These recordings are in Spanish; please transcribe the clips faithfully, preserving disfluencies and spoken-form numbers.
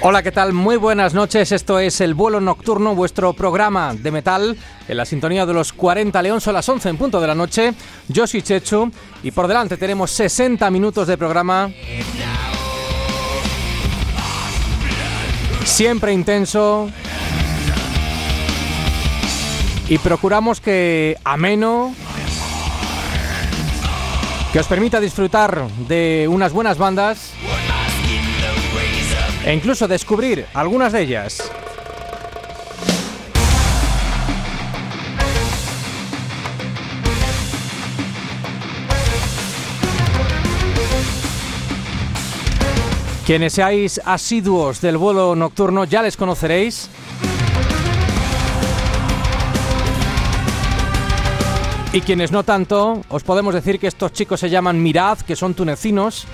Hola, ¿qué tal? Muy buenas noches. Esto es El Vuelo Nocturno, vuestro programa de metal en la sintonía de los cuarenta León. Son las once en punto de la noche. Yo soy Chechu y por delante tenemos sesenta minutos de programa. Siempre intenso. Y procuramos que ameno, que os permita disfrutar de unas buenas bandas e incluso descubrir algunas de ellas. Quienes seáis asiduos del Vuelo Nocturno ya les conoceréis. Y quienes no tanto, os podemos decir que estos chicos se llaman Mirad, que son tunecinos,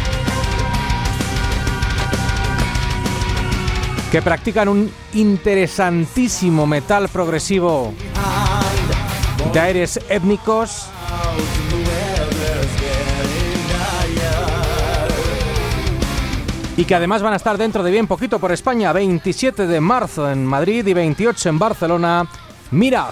que practican un interesantísimo metal progresivo de aires étnicos, y que además van a estar dentro de bien poquito por España, veintisiete de marzo en Madrid y veintiocho en Barcelona. Mirad.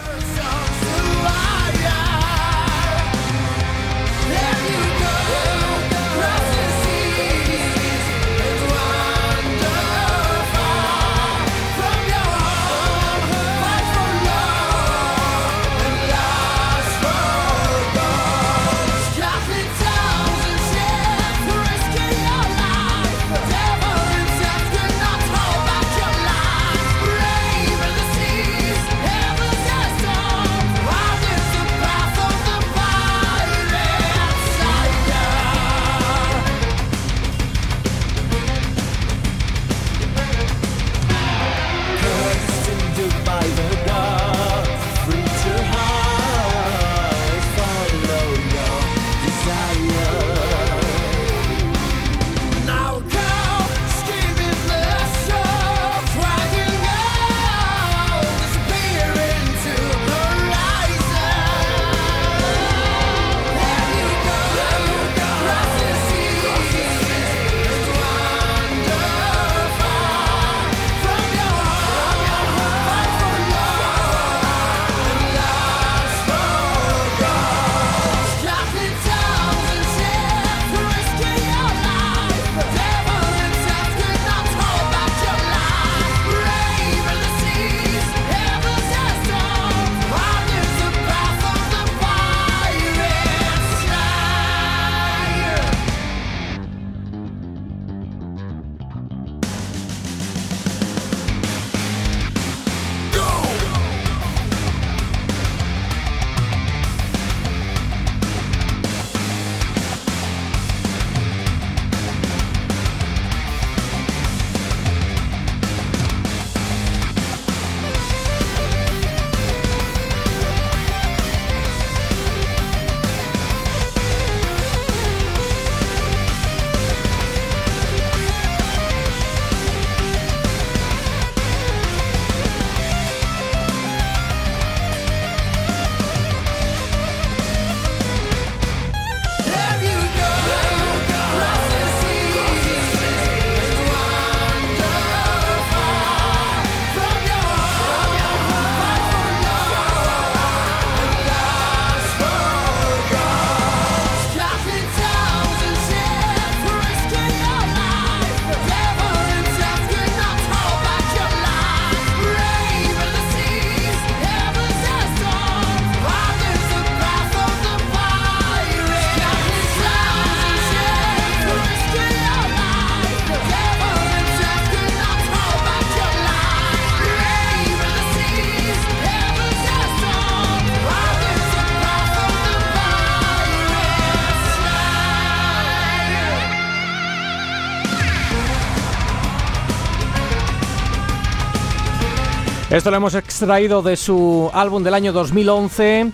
Esto lo hemos extraído de su álbum del año dos mil once,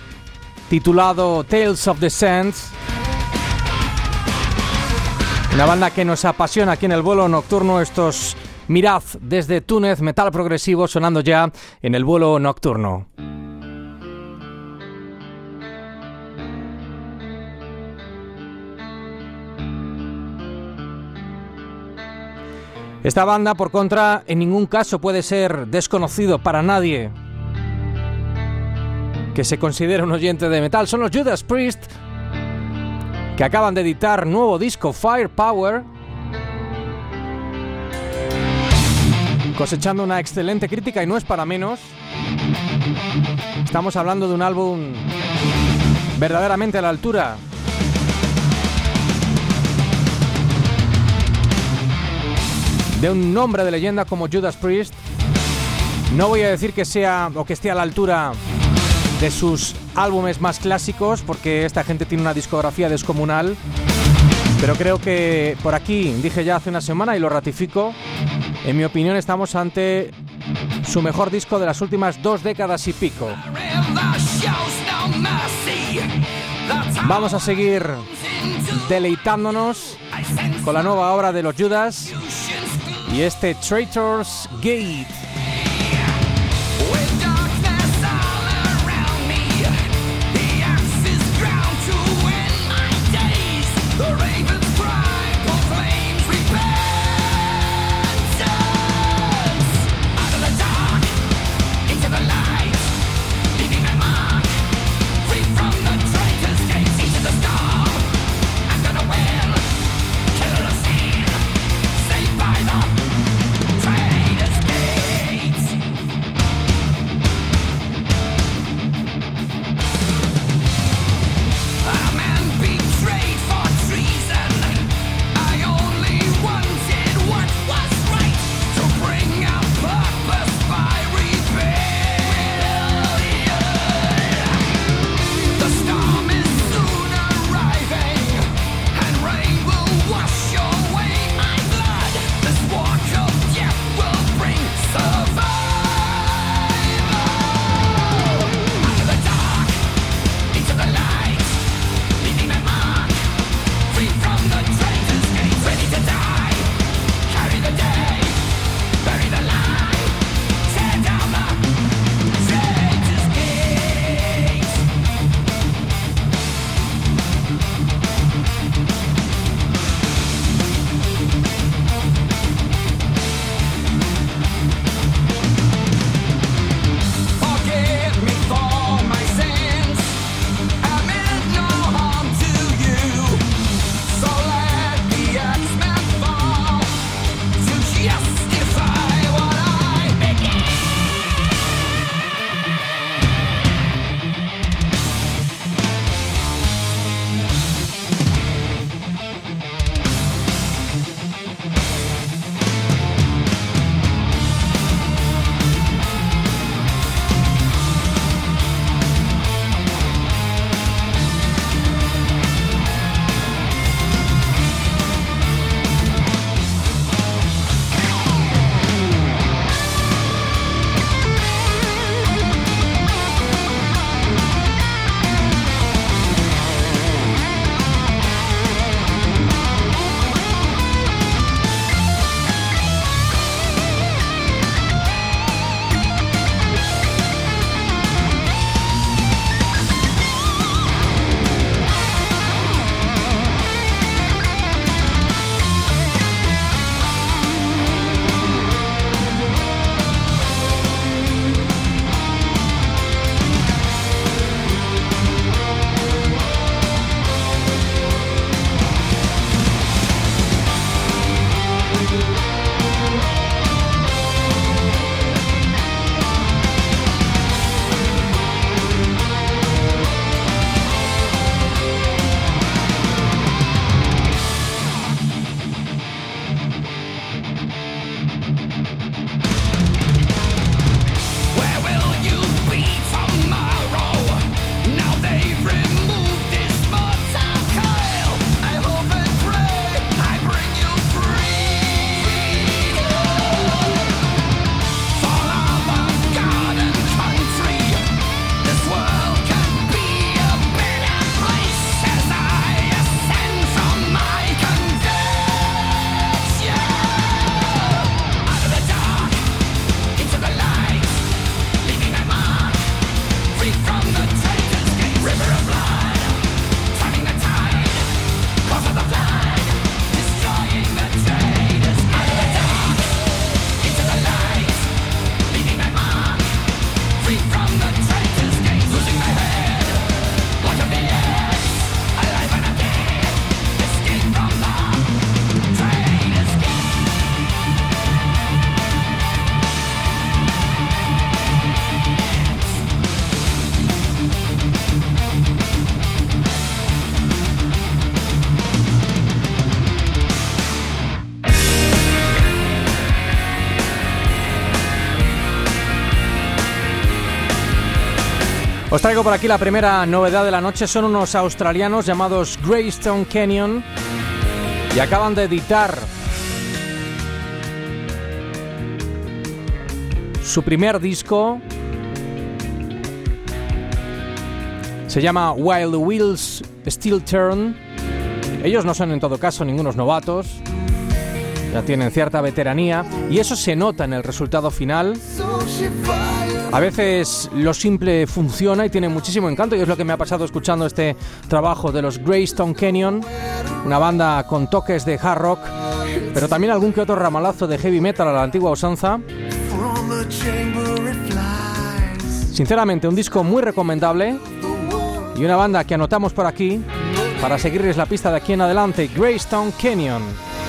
titulado Tales of the Sands. Una banda que nos apasiona aquí en el Vuelo Nocturno. Estos Mirad desde Túnez, metal progresivo sonando ya en el Vuelo Nocturno. Esta banda, por contra, en ningún caso puede ser desconocido para nadie que se considere un oyente de metal. Son los Judas Priest, que acaban de editar nuevo disco, Firepower, cosechando una excelente crítica, y no es para menos. Estamos hablando de un álbum verdaderamente a la altura de un nombre de leyenda como Judas Priest. No voy a decir que sea o que esté a la altura de sus álbumes más clásicos, porque esta gente tiene una discografía descomunal, pero creo que por aquí, dije ya hace una semana y lo ratifico, en mi opinión estamos ante su mejor disco de las últimas dos décadas y pico. Vamos a seguir deleitándonos con la nueva obra de los Judas y este Traitor's Gate. Os traigo por aquí la primera novedad de la noche. Son unos australianos llamados Greystone Canyon y acaban de editar su primer disco. Se llama While the Wheels Still Turn. Ellos no son en todo caso ningunos novatos, ya tienen cierta veteranía y eso se nota en el resultado final. A veces lo simple funciona y tiene muchísimo encanto, y es lo que me ha pasado escuchando este trabajo de los Greystone Canyon, una banda con toques de hard rock, pero también algún que otro ramalazo de heavy metal a la antigua usanza. Sinceramente, un disco muy recomendable y una banda que anotamos por aquí para seguirles la pista de aquí en adelante. Greystone Canyon.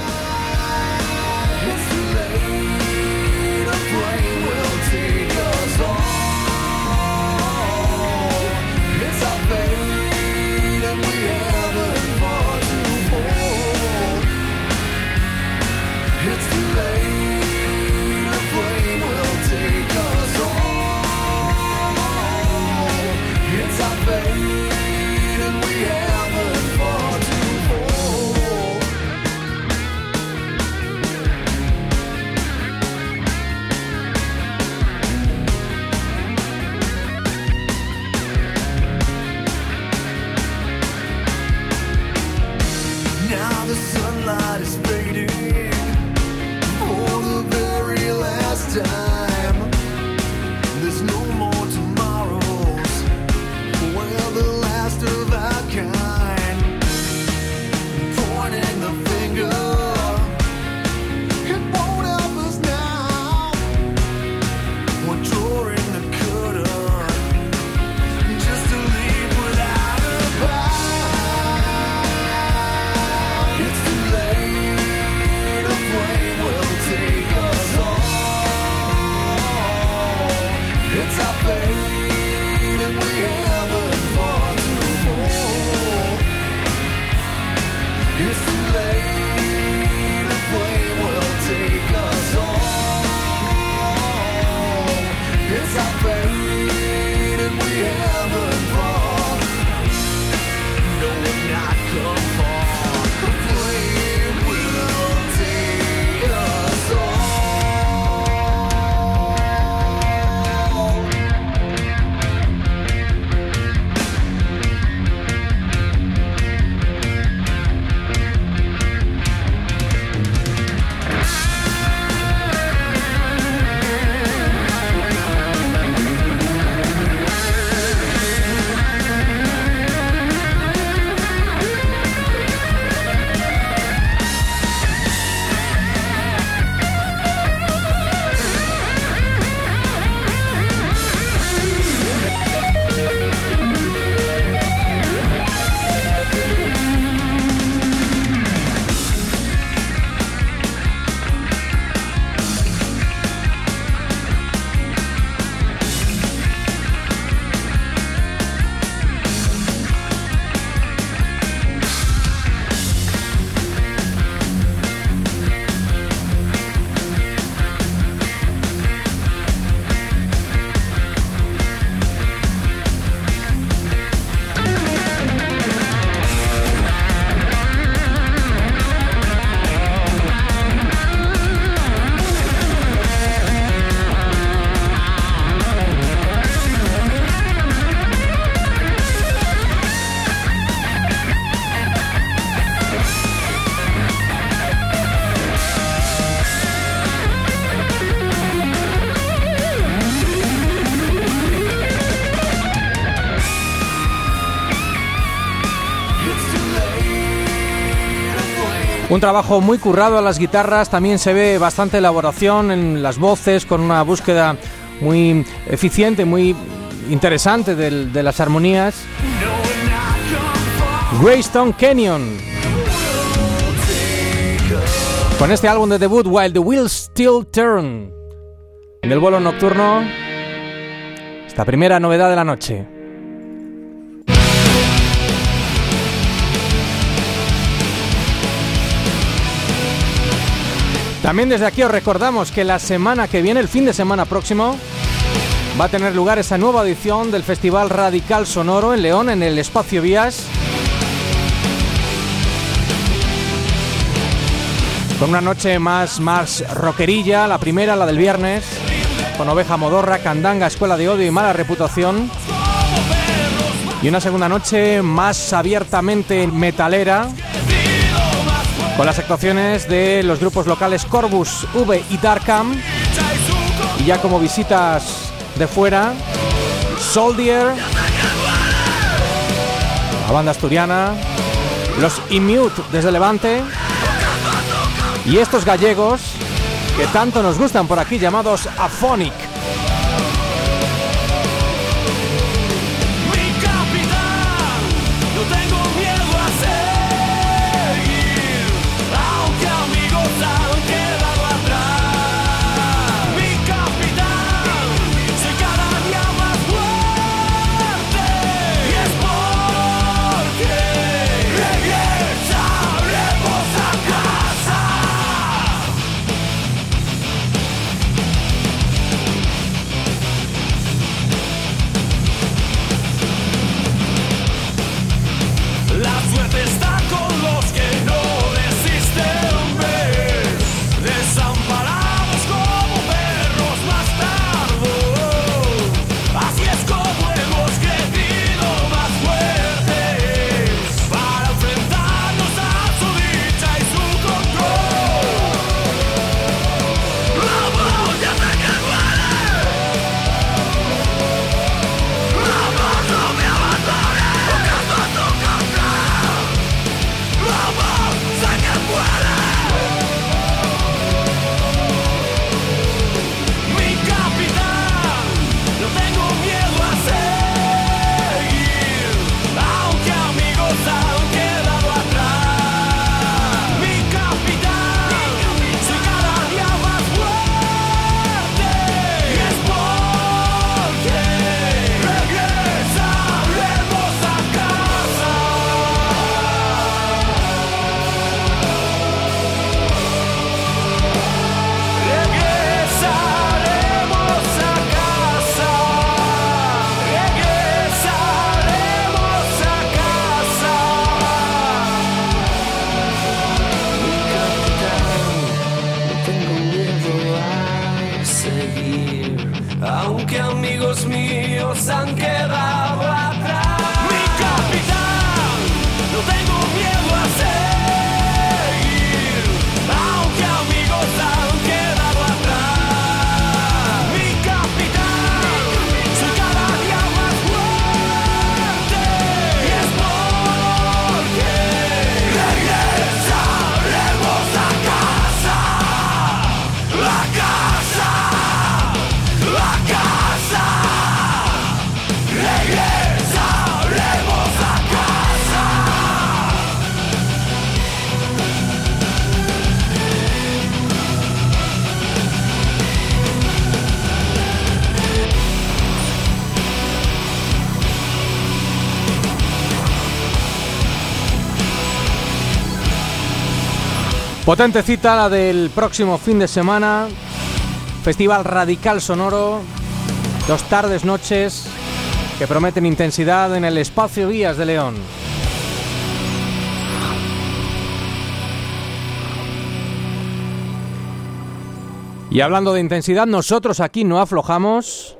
Un trabajo muy currado a las guitarras, también se ve bastante elaboración en las voces, con una búsqueda muy eficiente, muy interesante de, de las armonías. Greystone Canyon, con este álbum de debut, While the Wheels Still Turn, en el vuelo nocturno, esta primera novedad de la noche. También desde aquí os recordamos que la semana que viene, el fin de semana próximo, va a tener lugar esa nueva edición del Festival Radical Sonoro en León, en el Espacio Vías, con una noche más, más rockerilla, la primera, la del viernes, con Oveja Modorra, Candanga, Escuela de Odio y Mala Reputación, y una segunda noche más abiertamente metalera, con las actuaciones de los grupos locales Corvus, V y Darkham, y ya como visitas de fuera, Soldier, la banda asturiana, los Immute desde Levante, y estos gallegos que tanto nos gustan por aquí, llamados Aphonic. Potente cita la del próximo fin de semana, Festival Radical Sonoro, dos tardes, noches que prometen intensidad en el Espacio Vías de León. Y hablando de intensidad, nosotros aquí no aflojamos.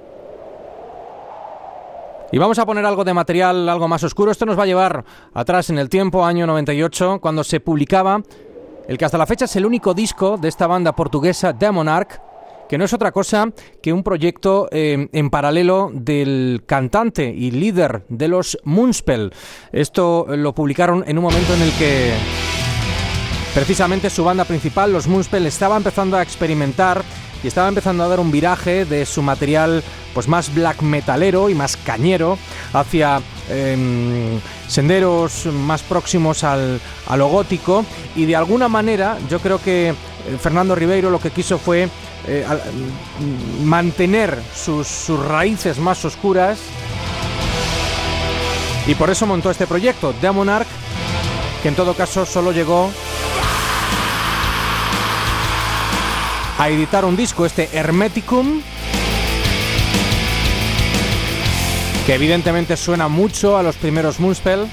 Y vamos a poner algo de material, algo más oscuro. Esto nos va a llevar atrás en el tiempo, año noventa y ocho, cuando se publicaba el que hasta la fecha es el único disco de esta banda portuguesa, Demonarch, que no es otra cosa que un proyecto eh, en paralelo del cantante y líder de los Moonspell. Esto lo publicaron en un momento en el que precisamente su banda principal, los Moonspell, estaba empezando a experimentar y estaba empezando a dar un viraje de su material pues más black metalero y más cañero hacia eh, senderos más próximos al, a lo gótico, y de alguna manera yo creo que Fernando Ribeiro lo que quiso fue eh, al, mantener sus, sus raíces más oscuras, y por eso montó este proyecto, Demonarch, que en todo caso solo llegó a editar un disco, este Hermeticum, que evidentemente suena mucho a los primeros Moonspell.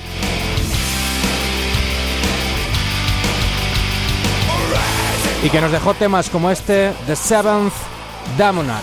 Y que nos dejó temas como este, The Seventh Damonarch.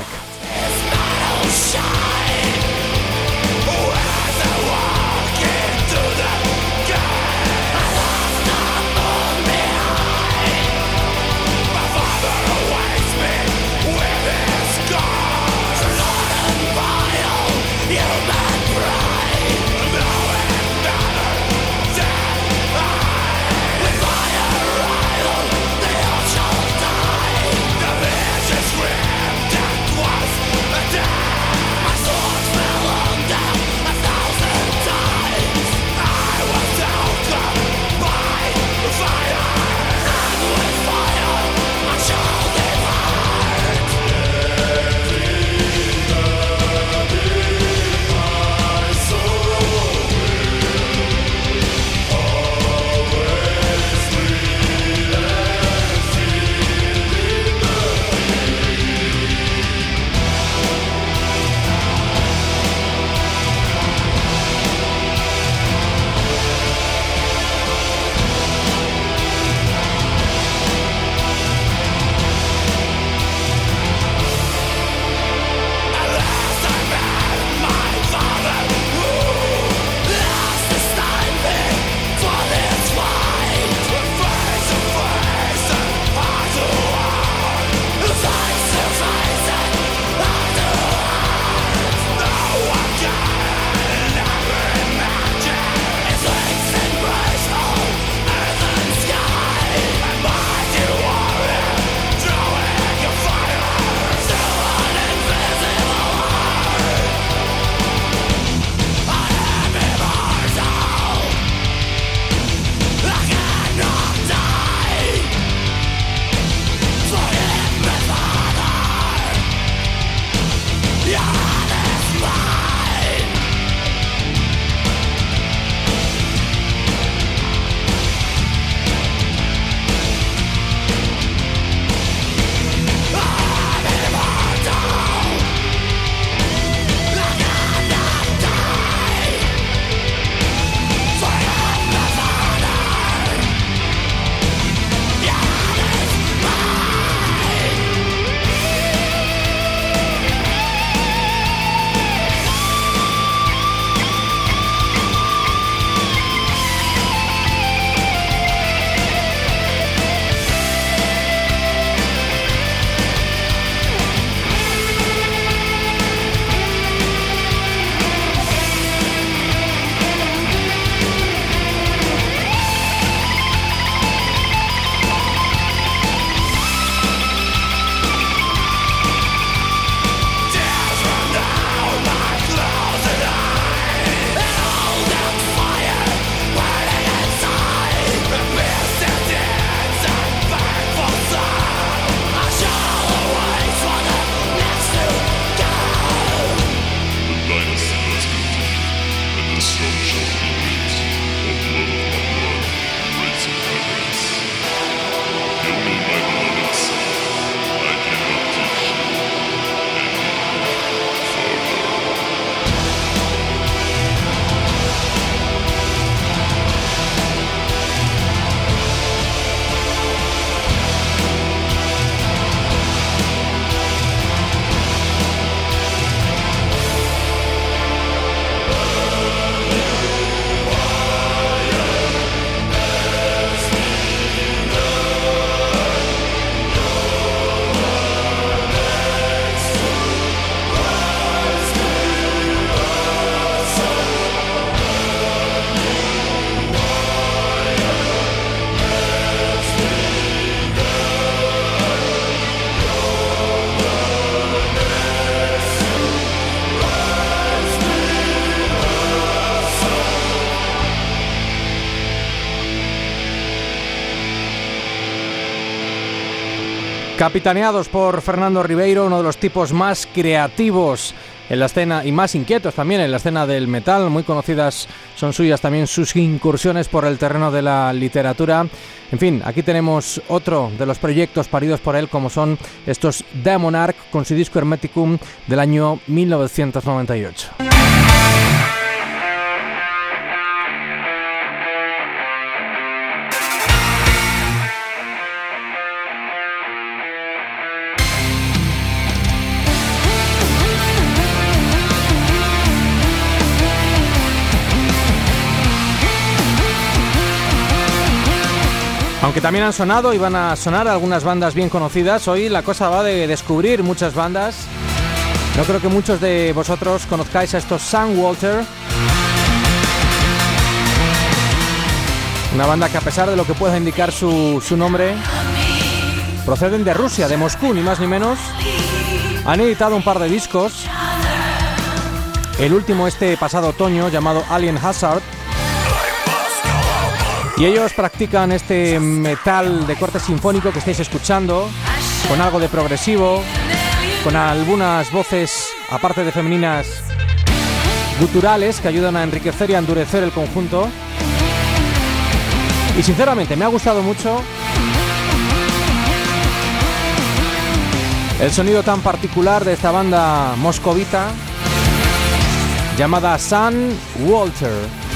capitaneados por Fernando Ribeiro, uno de los tipos más creativos en la escena y más inquietos también en la escena del metal. Muy conocidas son suyas también sus incursiones por el terreno de la literatura. En fin, aquí tenemos otro de los proyectos paridos por él, como son estos Damonarch con su disco Hermeticum del año mil novecientos noventa y ocho. Aunque también han sonado y van a sonar algunas bandas bien conocidas, hoy la cosa va de descubrir muchas bandas. No creo que muchos de vosotros conozcáis a estos Sam Walter. Una banda que, a pesar de lo que pueda indicar su, su nombre, proceden de Rusia, de Moscú, ni más ni menos. Han editado un par de discos. El último este pasado otoño, llamado Alien Hazard. Y ellos practican este metal de corte sinfónico que estáis escuchando, con algo de progresivo, con algunas voces, aparte de femeninas, guturales, que ayudan a enriquecer y a endurecer el conjunto. Y sinceramente me ha gustado mucho el sonido tan particular de esta banda moscovita llamada Sam Walter.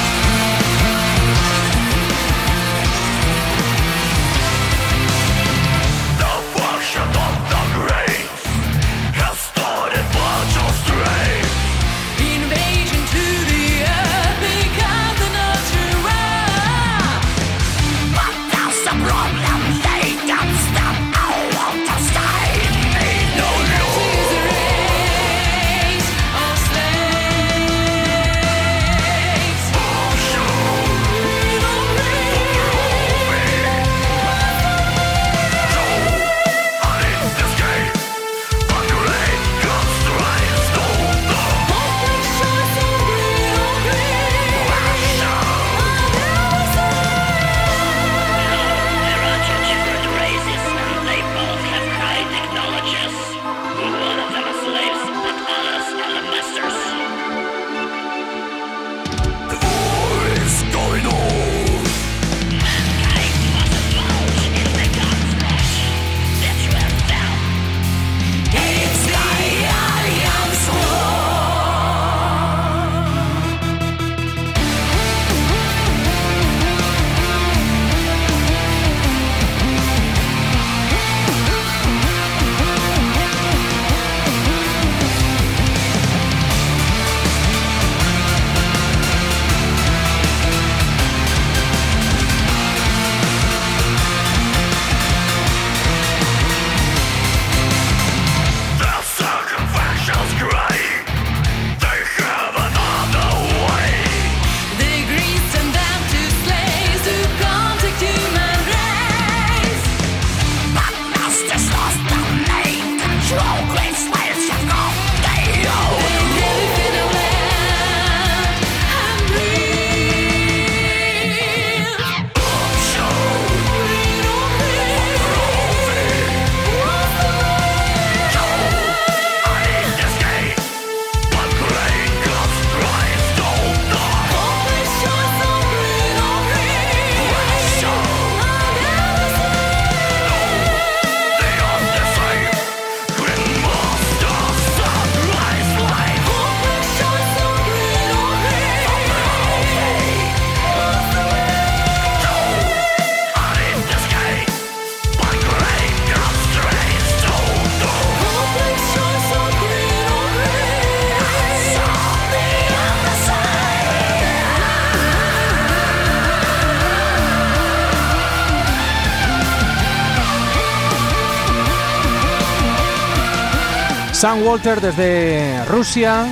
Sam Walter desde Rusia,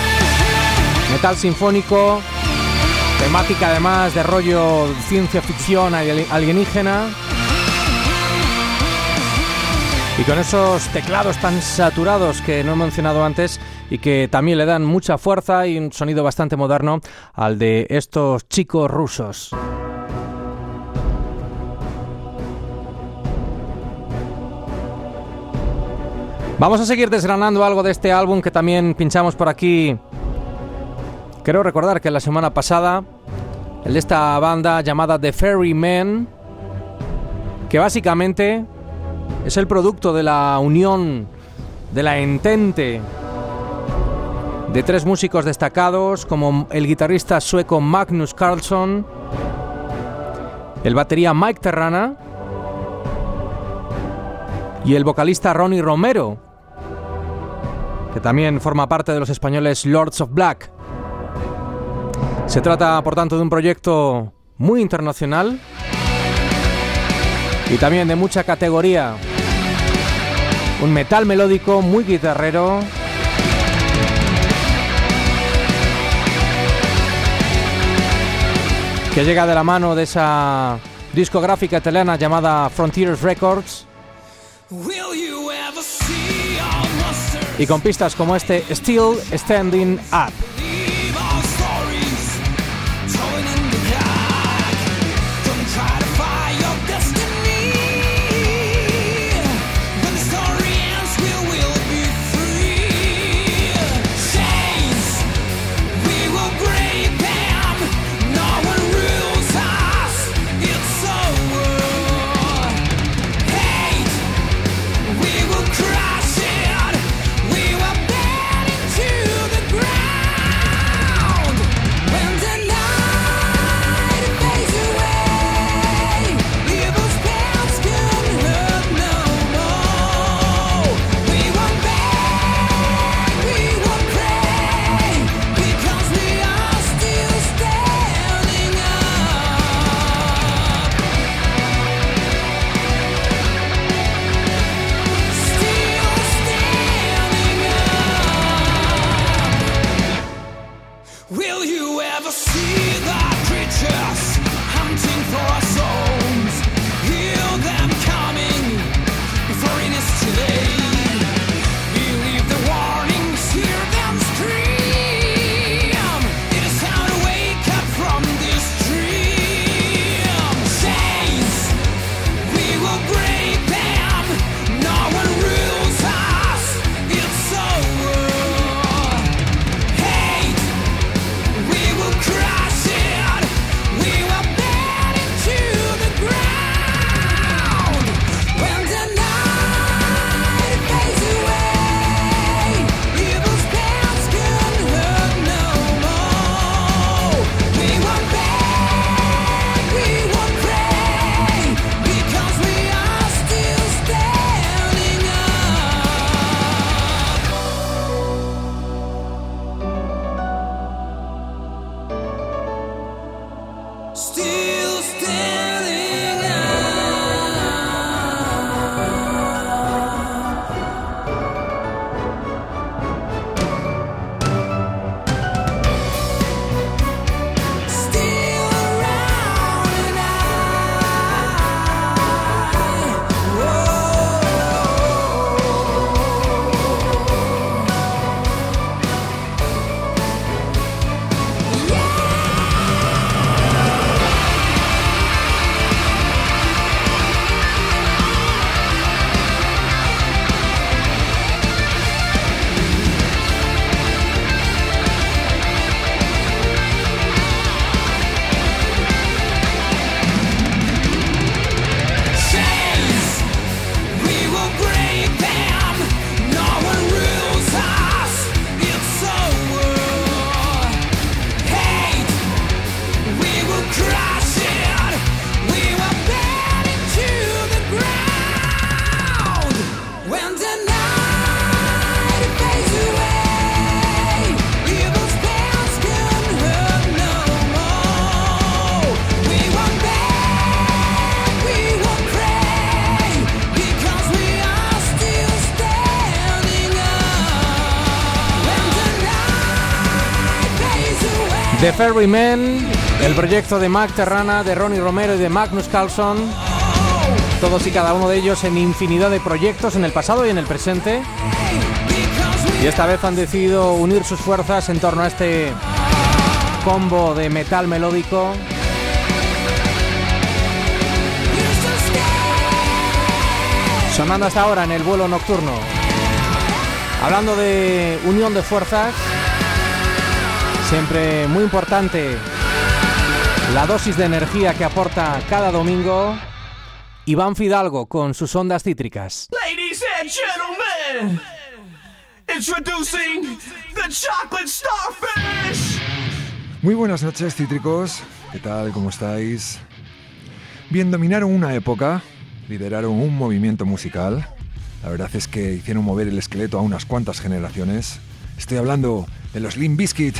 metal sinfónico, temática además de rollo ciencia ficción alienígena, y con esos teclados tan saturados que no he mencionado antes y que también le dan mucha fuerza y un sonido bastante moderno al de estos chicos rusos. Vamos a seguir desgranando algo de este álbum que también pinchamos por aquí. Quiero recordar que la semana pasada, el de esta banda llamada The Ferrymen, que básicamente es el producto de la unión, de la entente de tres músicos destacados, como el guitarrista sueco Magnus Carlsson, el batería Mike Terrana y el vocalista Ronnie Romero, que también forma parte de los españoles Lords of Black. Se trata, por tanto, de un proyecto muy internacional y también de mucha categoría. Un metal melódico muy guitarrero, que llega de la mano de esa discográfica italiana llamada Frontiers Records, y con pistas como este Still Standing Up. The Ferrymen, el proyecto de Mac Terrana, de Ronnie Romero y de Magnus Carlsson, todos y cada uno de ellos en infinidad de proyectos en el pasado y en el presente, y esta vez han decidido unir sus fuerzas en torno a este combo de metal melódico sonando hasta ahora en el vuelo nocturno. Hablando de unión de fuerzas, siempre muy importante la dosis de energía que aporta cada domingo Iván Fidalgo con sus ondas cítricas. Ladies and gentlemen, introducing the chocolate starfish. Muy buenas noches, cítricos. ¿Qué tal? ¿Cómo estáis? Bien, dominaron una época, lideraron un movimiento musical. La verdad es que hicieron mover el esqueleto a unas cuantas generaciones. Estoy hablando de los Limp Bizkit.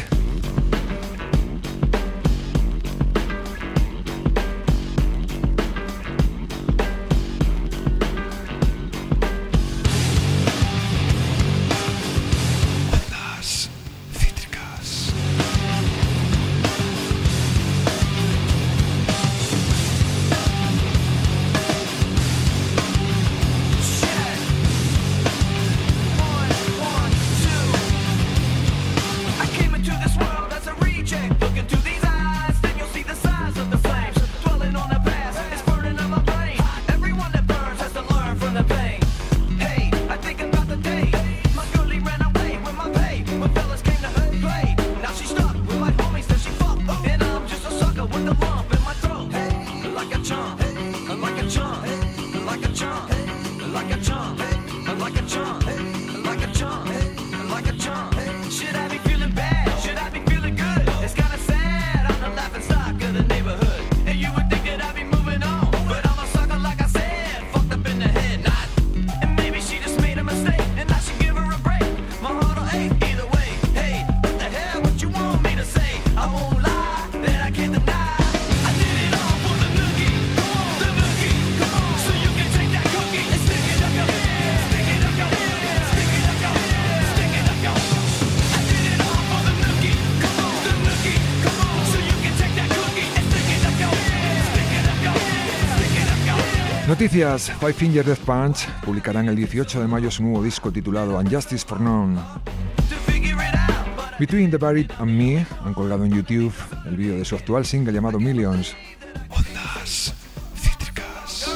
Noticias. Five Finger Death Punch publicarán el dieciocho de mayo su nuevo disco titulado Unjustice for None. Between the Buried and Me han colgado en YouTube el vídeo de su actual single llamado Millions. Ondas cítricas.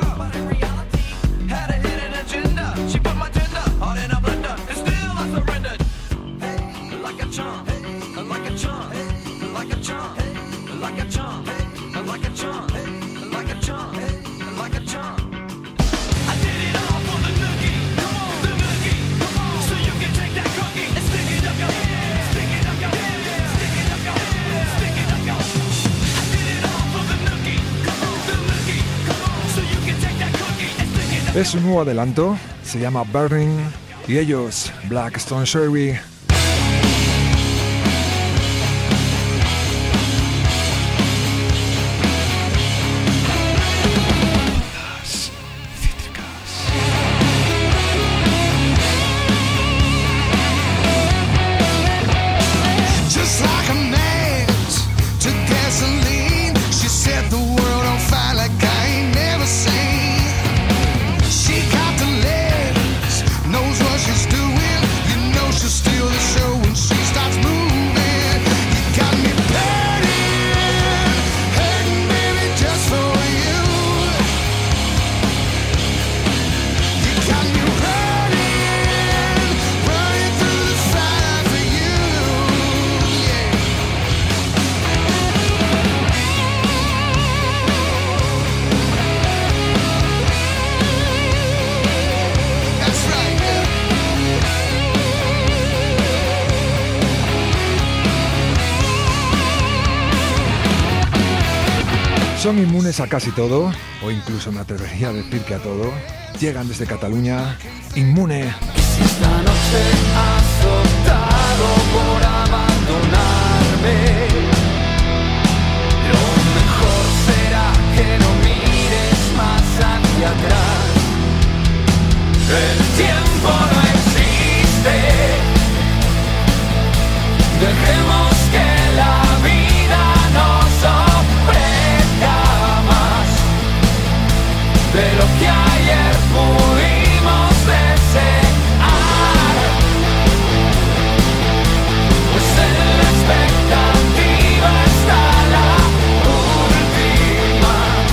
Es un nuevo adelanto, se llama Burning y ellos, Black Stone Cherry. Son inmunes a casi todo, o incluso me atrevería a decir que a todo. Llegan desde Cataluña, Inmune. Si esta noche has optado por abandonarme, lo mejor será que no mires más hacia atrás. El tiempo no existe. Dejemos que la vida nos ofrezca más de lo que ayer pudimos desear, pues en la expectativa está la última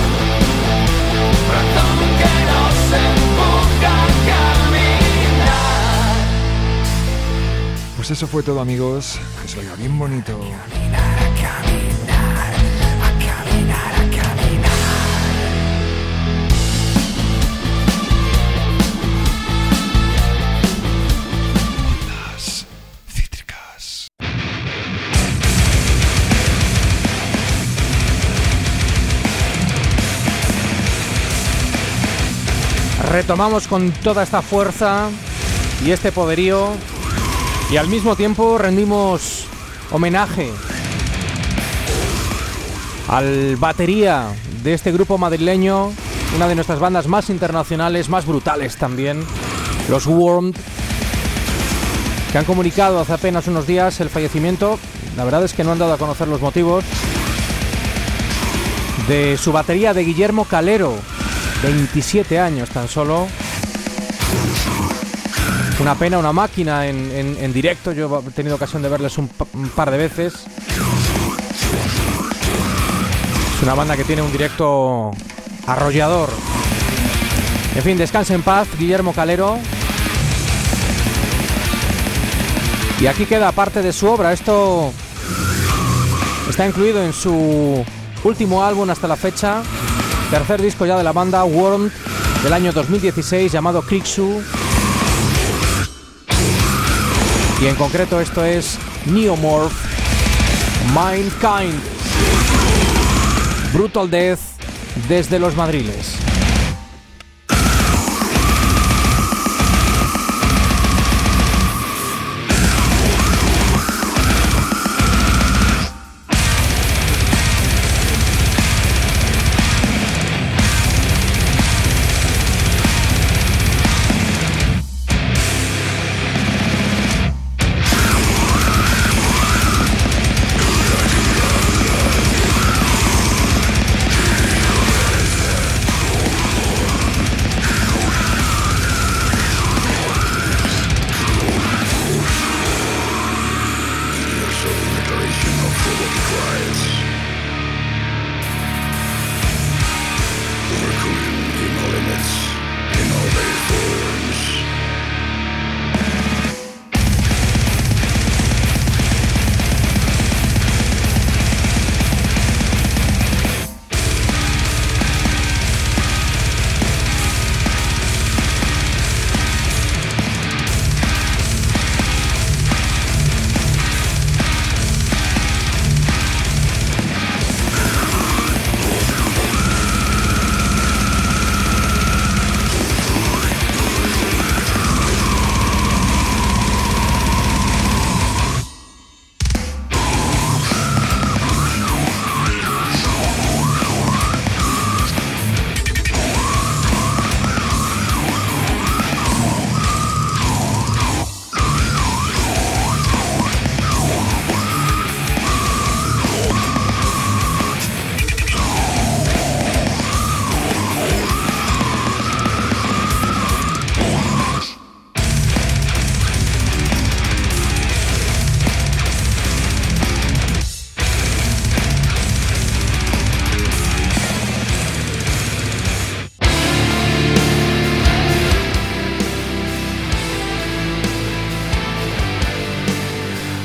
razón que nos empuja a caminar. Pues eso fue todo, amigos, que se oiga bien bonito. Caminar, a caminar, a caminar, a caminar. Cítricas. Retomamos con toda esta fuerza y este poderío y al mismo tiempo rendimos homenaje al batería de este grupo madrileño, una de nuestras bandas más internacionales, más brutales también, los Wormed, que han comunicado hace apenas unos días el fallecimiento. La verdad es que no han dado a conocer los motivos de su batería, de Guillermo Calero, veintisiete años tan solo. Una pena, una máquina en, en, en directo. Yo he tenido ocasión de verles un, un par de veces. Es una banda que tiene un directo arrollador. En fin, descanse en paz, Guillermo Calero. Y aquí queda parte de su obra. Esto está incluido en su último álbum hasta la fecha, tercer disco ya de la banda, Wormed, del año dos mil dieciséis, llamado Krixu. Y en concreto esto es Neomorph, Mindkind, Brutal Death desde los Madriles.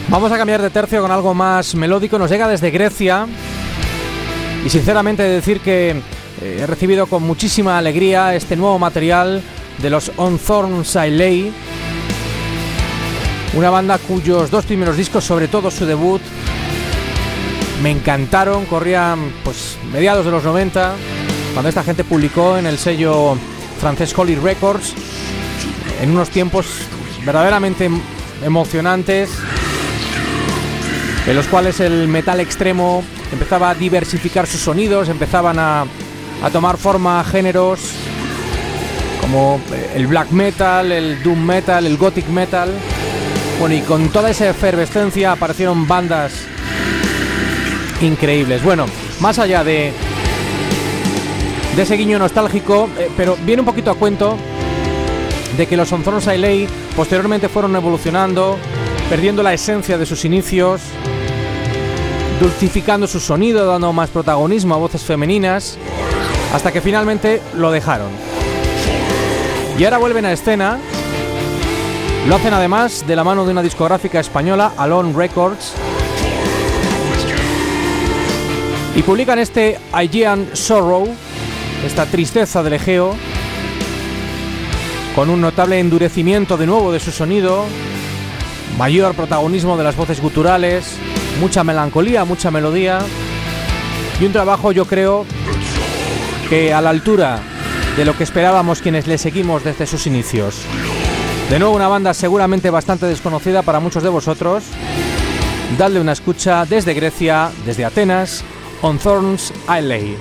Vamos a cambiar de tercio con algo más melódico. Nos llega desde Grecia y sinceramente he de decir que eh, he recibido con muchísima alegría este nuevo material de los On Thorns I Lay, una banda cuyos dos primeros discos, sobre todo su debut, me encantaron. Corrían pues mediados de los noventa, cuando esta gente publicó en el sello francés Holy Records, en unos tiempos verdaderamente emocionantes, en los cuales el metal extremo empezaba a diversificar sus sonidos, empezaban a, a tomar forma géneros como el black metal, el doom metal, el gothic metal. Bueno, y con toda esa efervescencia aparecieron bandas increíbles. Bueno, más allá de, de ese guiño nostálgico, eh, pero viene un poquito a cuento de que los On Thorns I Lay posteriormente fueron evolucionando, perdiendo la esencia de sus inicios, dulcificando su sonido, dando más protagonismo a voces femeninas, hasta que finalmente lo dejaron. Y ahora vuelven a escena. Lo hacen además de la mano de una discográfica española, Alone Records, y publican este Aegean Sorrow, esta tristeza del Egeo, con un notable endurecimiento de nuevo de su sonido, mayor protagonismo de las voces guturales, mucha melancolía, mucha melodía, y un trabajo, yo creo, que a la altura de lo que esperábamos quienes le seguimos desde sus inicios. De nuevo una banda seguramente bastante desconocida para muchos de vosotros. Dadle una escucha desde Grecia, desde Atenas, On Thorns I Lay.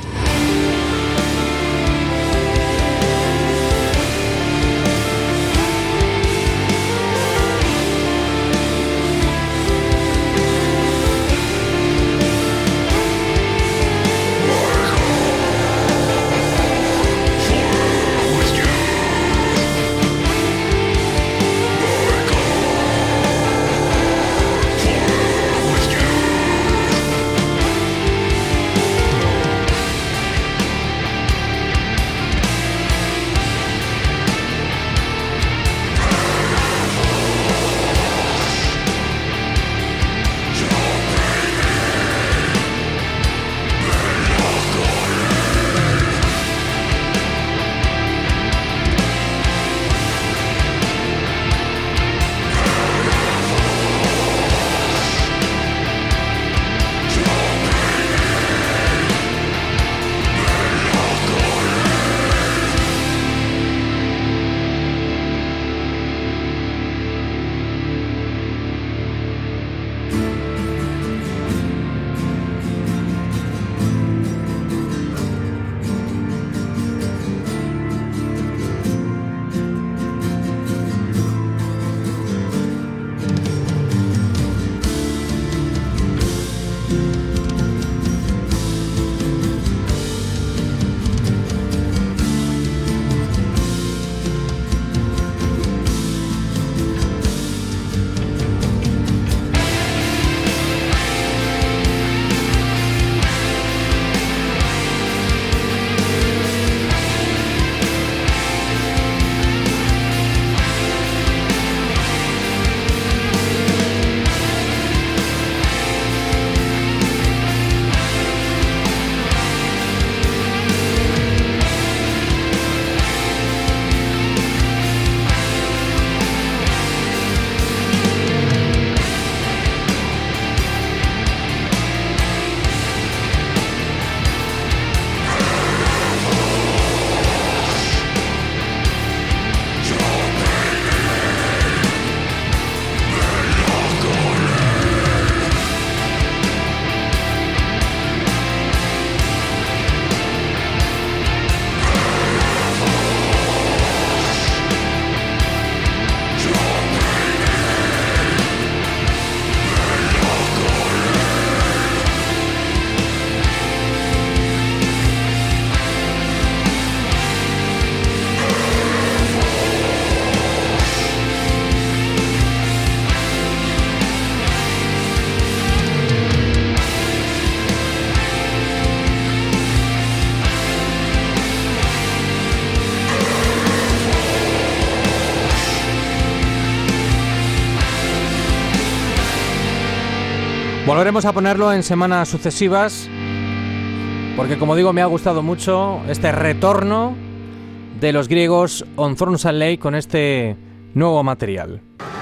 Volveremos a ponerlo en semanas sucesivas, porque como digo, me ha gustado mucho este retorno de los griegos On Thorns and Lake con este nuevo material.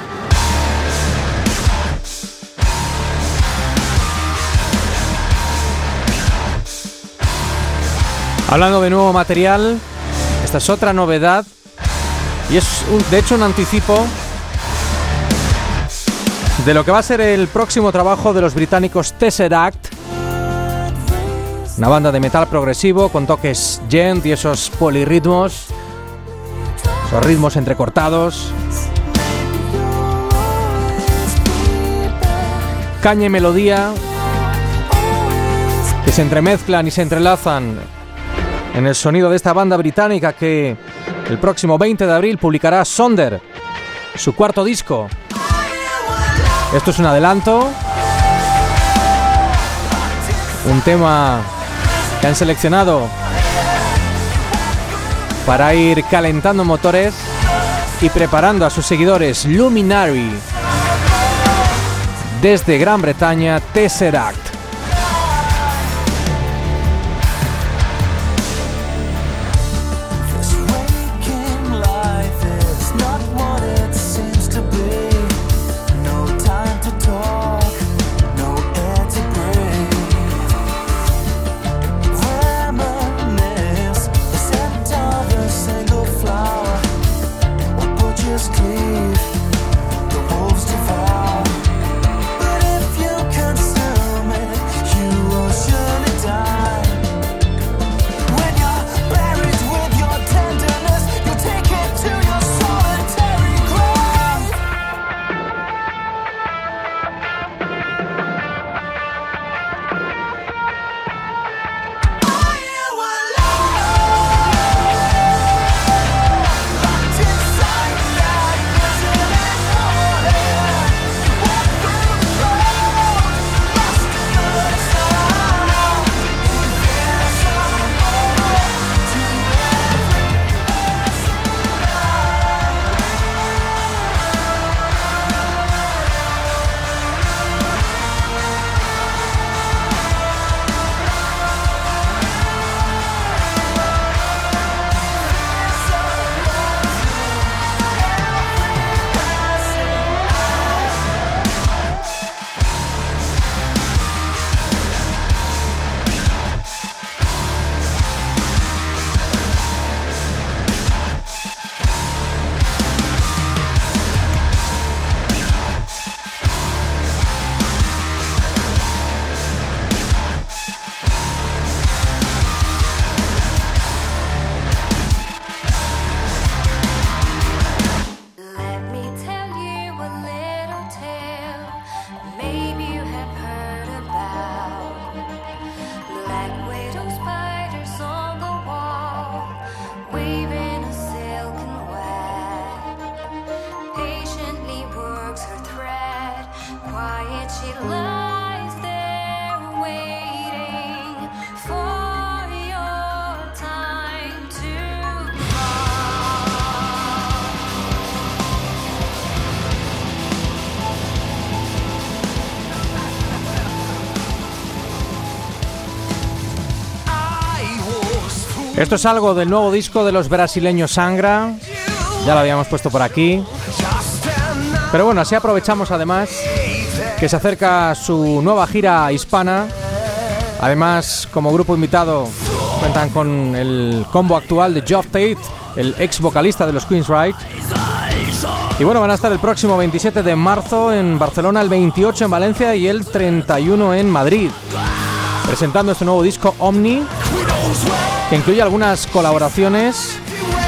Hablando de nuevo material, esta es otra novedad y es un, de hecho un anticipo de lo que va a ser el próximo trabajo de los británicos Tesseract, una banda de metal progresivo con toques djent y esos polirritmos, esos ritmos entrecortados, caña y melodía que se entremezclan y se entrelazan en el sonido de esta banda británica que el próximo veinte de abril publicará Sonder, su cuarto disco. Esto es un adelanto, un tema que han seleccionado para ir calentando motores y preparando a sus seguidores. Luminary, desde Gran Bretaña, Tesseract. Esto es algo del nuevo disco de los brasileños Angra. Ya lo habíamos puesto por aquí. Pero bueno, así aprovechamos además que se acerca su nueva gira hispana. Además, como grupo invitado, cuentan con el combo actual de Geoff Tate, el ex vocalista de los Queensryche. Y bueno, van a estar el próximo veintisiete de marzo en Barcelona, el veintiocho en Valencia y el treinta y uno en Madrid, presentando este nuevo disco Omni, que incluye algunas colaboraciones,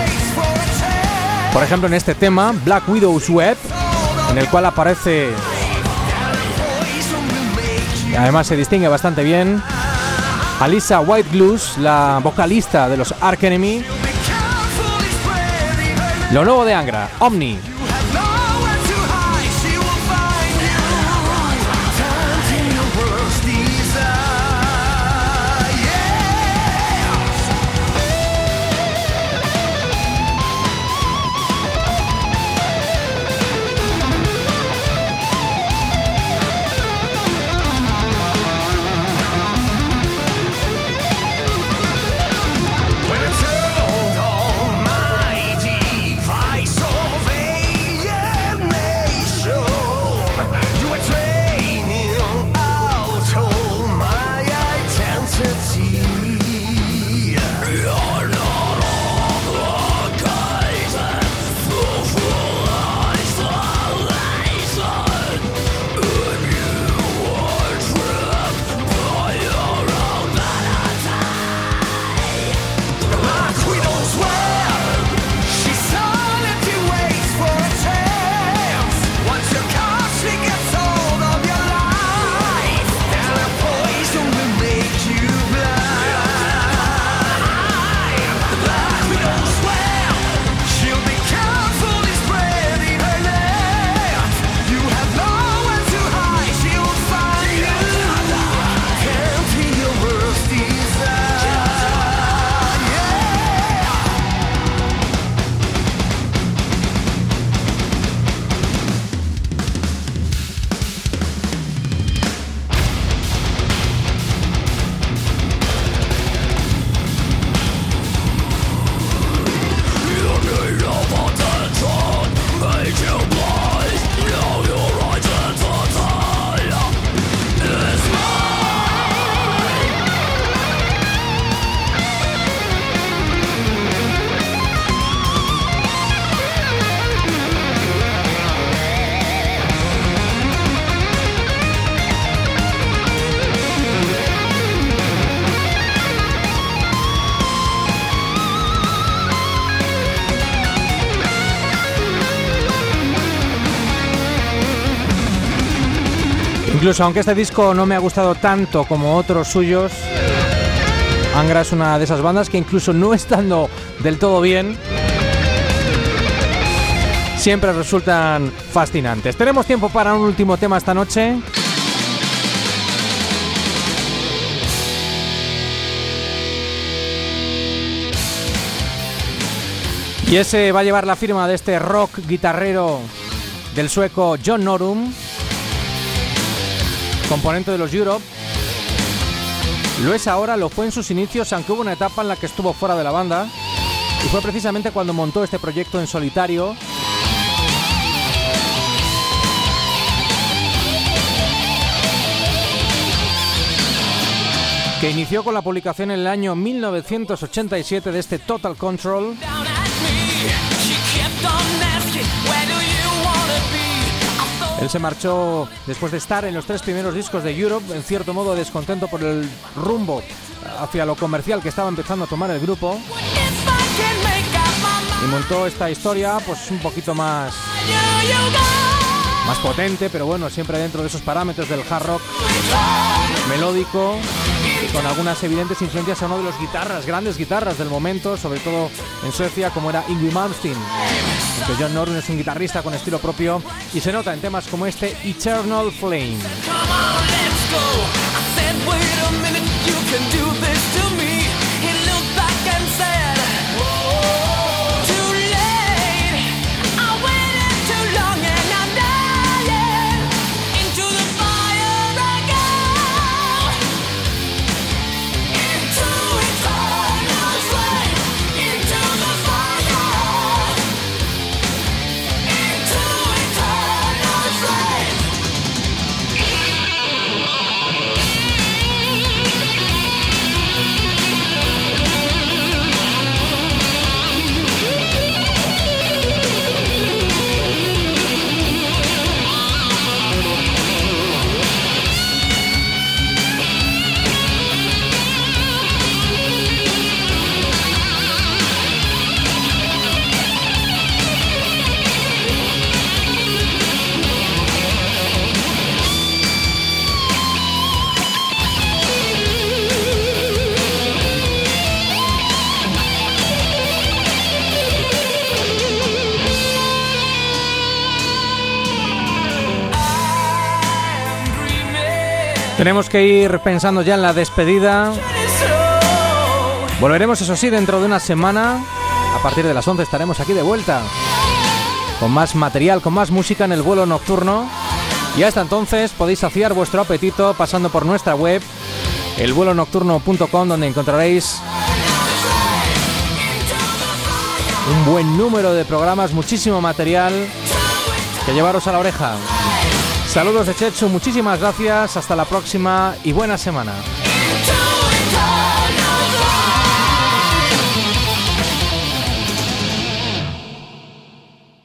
por ejemplo en este tema Black Widow's Web, en el cual aparece y además se distingue bastante bien Alissa White-Gluz, la vocalista de los Arch Enemy. Lo nuevo de Angra, Omni. Incluso aunque este disco no me ha gustado tanto como otros suyos, Angra es una de esas bandas que incluso no estando del todo bien, siempre resultan fascinantes. Tenemos tiempo para un último tema esta noche. Y ese va a llevar la firma de este rock guitarrero del sueco Jon Norum, componente de los Europe. Lo es ahora, lo fue en sus inicios, aunque hubo una etapa en la que estuvo fuera de la banda, y fue precisamente cuando montó este proyecto en solitario, que inició con la publicación en el año mil novecientos ochenta y siete de este Total Control. Él se marchó después de estar en los tres primeros discos de Europe, en cierto modo descontento por el rumbo hacia lo comercial que estaba empezando a tomar el grupo, y montó esta historia pues un poquito más más potente, pero bueno, siempre dentro de esos parámetros del hard rock melódico y con algunas evidentes influencias a uno de los guitarras, grandes guitarras del momento, sobre todo en Suecia, como era Yngwie Malmsteen. Aunque Jon Norum es un guitarrista con estilo propio y se nota en temas como este Eternal Flame. Tenemos que ir pensando ya en la despedida. Volveremos, eso sí, dentro de una semana. A partir de las once estaremos aquí de vuelta, con más material, con más música en el vuelo nocturno. Y hasta entonces podéis saciar vuestro apetito pasando por nuestra web, el vuelo nocturno punto com, donde encontraréis un buen número de programas, muchísimo material que llevaros a la oreja. Saludos de Chechu, muchísimas gracias, hasta la próxima y buena semana.